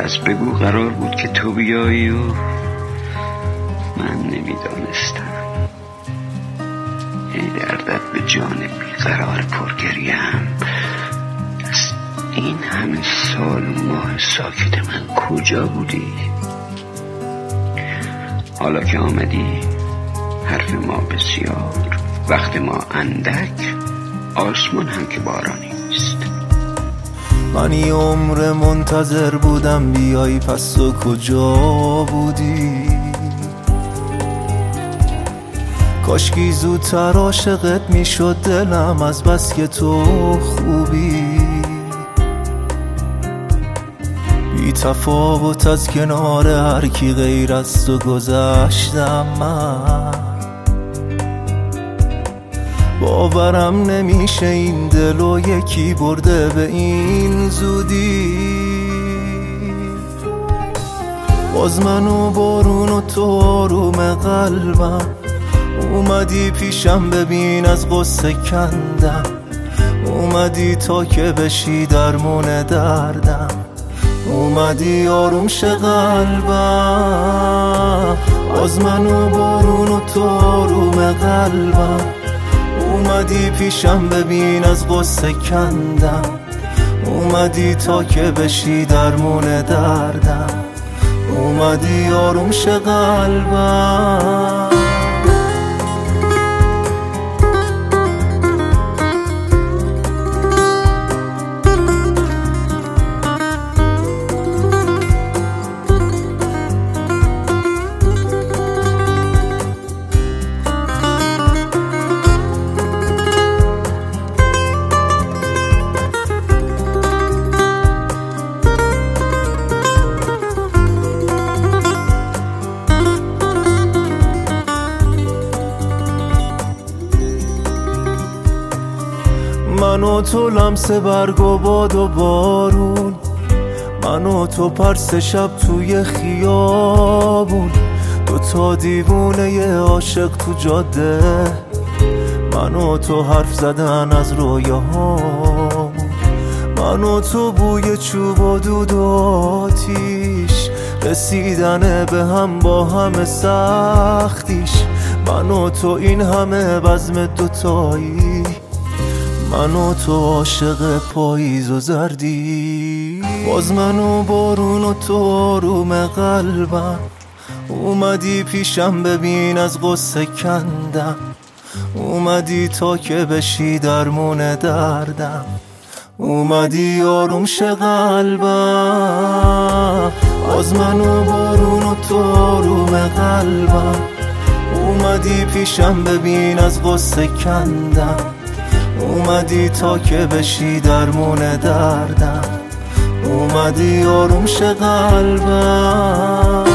پس بگو قرار بود که تو بیایی و من نمیدانستم. ای دردت به جان بیقرار پرگریم، از این همه سال و ماه ساکت من کجا بودی؟ حالا که آمدی حرف ما بسیار، وقت ما اندک، آسمان هم که بارانی نیست. من یه عمر منتظر بودم بیایی، پس تو کجا بودی؟ کاشکی زودتر عاشقت میشد دلم، از بس که تو خوبی. بی تفاوت از کنار هر کی غیر از تو گذشتم من. باورم نمیشه این دلو یکی برده به این زودی. باز من و بارون و تو آروم قلبم، اومدی پیشم ببین از غصه کندم. اومدی تا که بشی درمون دردم، اومدی آروم شه قلبم. باز من و بارون و تو آروم قلبم، اومدی پیشم ببین از غصه کندم. اومدی تا که بشی درمون دردم، اومدی آروم شه قلبم. من و تو لمس برگ و باد و بارون، من و تو پرس شب توی خیابون. دوتا دیوونه ی عاشق تو جاده، من و تو حرف زدن از رویاهامون. من و تو بوی چوب و دود و آتیش، رسیدن به هم با همه سختیش. من و تو این همه بزم دوتایی، من و تو عاشق پاییز و زردی. باز من و بارون و تو آروم قلبم، اومدی پیشم ببین از غصه کندم. اومدی تا که بشی درمون دردم، اومدی آروم شه قلبم. باز من و بارون و تو آروم قلبم، اومدی پیشم ببین از غصه کندم. اومدی تا که بشی درمون دردم، اومدی آروم شه قلبم.